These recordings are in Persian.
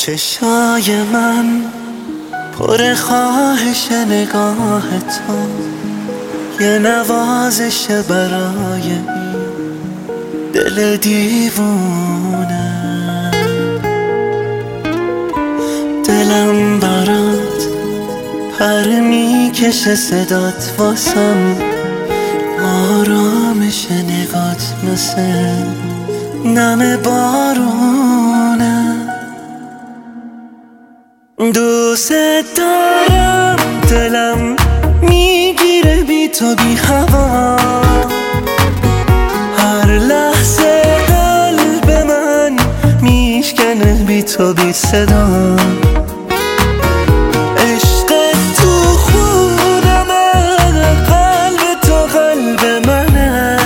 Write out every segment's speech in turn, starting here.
چشای من پر خواهش نگاه تو، یه نوازش برای این دل دیوونه. دلم برات پر میکشه، صدات واسم آرامش نگات مثل نم بارونه. دوست دارم، دلم میگیره بی تو بی هوا، هر لحظه قلب من میشکنه بی تو بی صدا. عشقت تو خونمه، قلب تو قلب منه،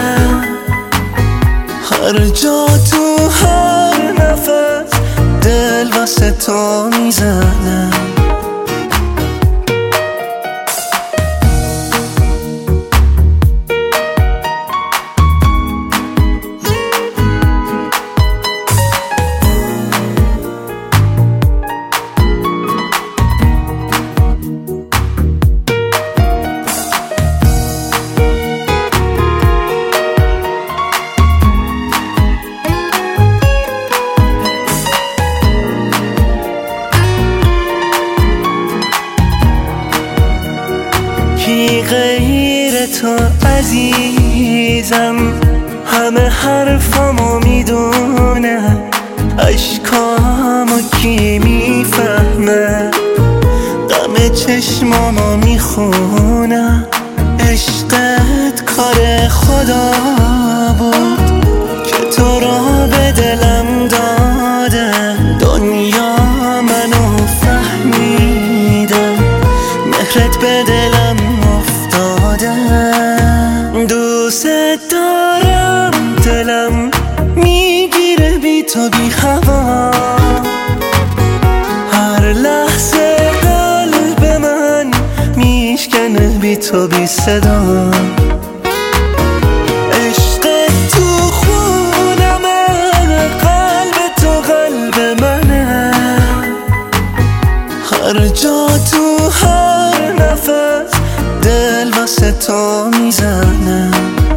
هر جا تو هر نفس دل واسه تو میزنه. کی غیر تو عزیزم، همه حرفامو میدونه، اشکامو کی میفهمه، غم چشمامو میخونه. عشقت کار خدا بود که تو رو به دلم داده، دنیا منو فهمیده، مهرت به دلم افتاده. دوست دارم، دلم میگیره بی تو بی هوا، هر لحظه قلب من میشکنه بی تو بی صدا. عشقت تو خونمه، قلب تو قلب منه، هر جا تو هر نفس دل واسه تو میزنه.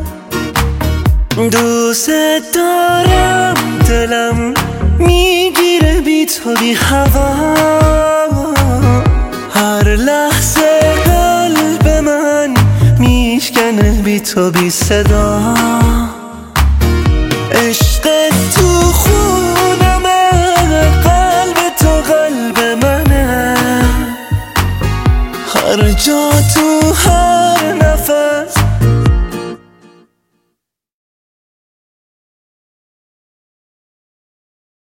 دوست دارم، دلم میگیره بی تو بی هوا، هر لحظه قلب من میشکنه بی تو بی صدا.